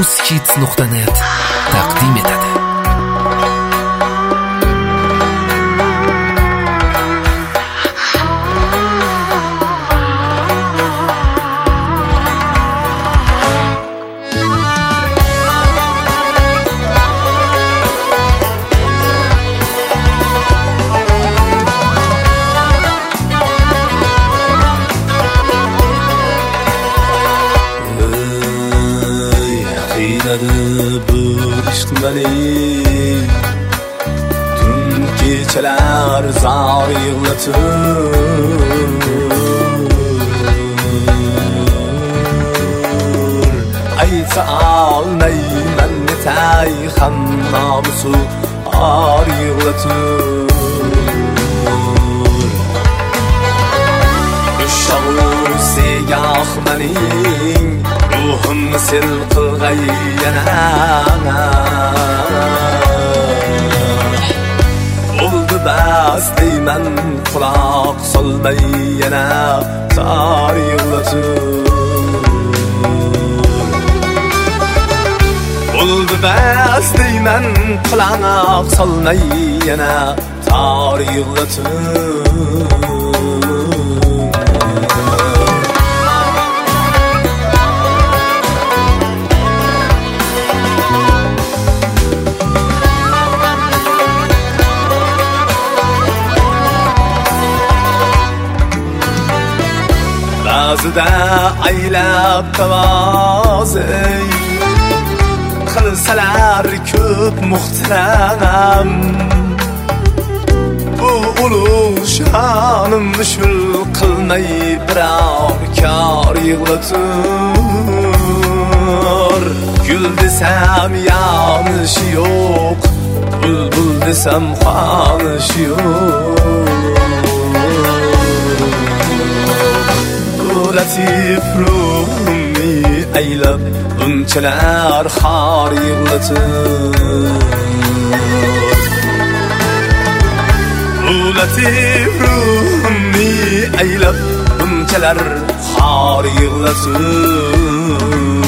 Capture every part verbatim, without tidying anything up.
uskits nuqta net taqdim etadi. Bu ishq meni tun kechalar zor yig'latur ayta olmayman netay ham nomusu or yig'latur ushavu segoh mening ruhimni sil qilg'ay yana bo'ldi bas deyman quloq solmay yana tor yig'latur bo'ldi bas deyman quloq solmay yana tor yig'latur ba'zida aylab tavozey qilsalar ko'p muhtaram bu ulug' shonimni shul qilmay biror kor yig'latur gul desam yonishi yo'q bulbul desam xonishi yo'q latif ruhimni aylab bunchalar xor yig'latur u latif ruhimni aylab bunchalar xor yig'latur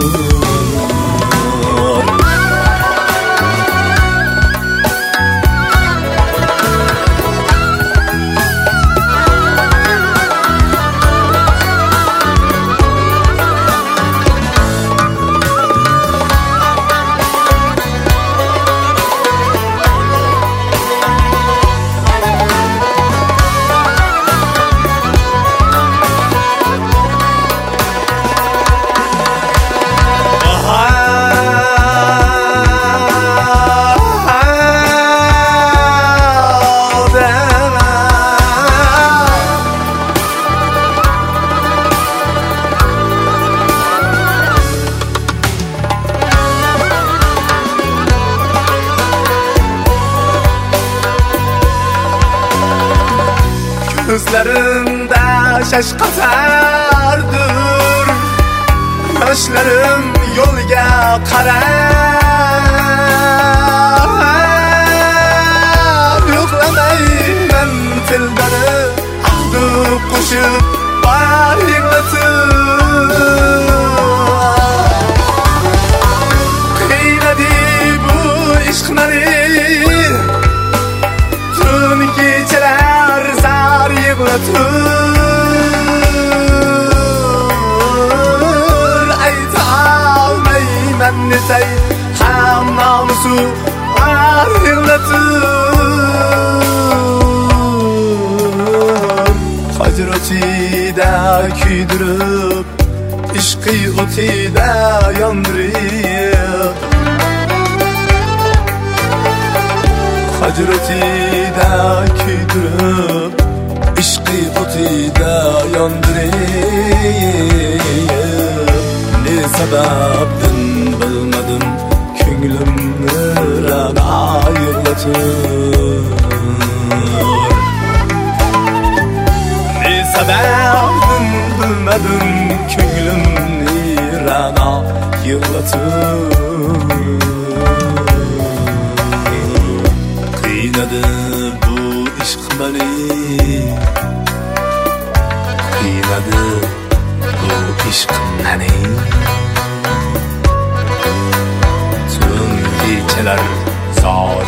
gözlerimde şaş qatardır yaşlarım yolga qarar yo'qlamayman tildari ahdu qo'shib bar yig'latur qiynadi bu ishq meni tun kechalar zar yig'latur ayta olmayman netay ham nomusu bar yig'latur hajratida kuydirib ishqiy o'tida yondirib hajratida kuydirib ishqi o'tida yondirib ne sababdan bilmadim ko'nglimni ra'no yig'latur ne sababdan bilmadim ko'nglimni ra'no yig'latur qiynadi bu ishq meni qiynadi bu ishq meni kelar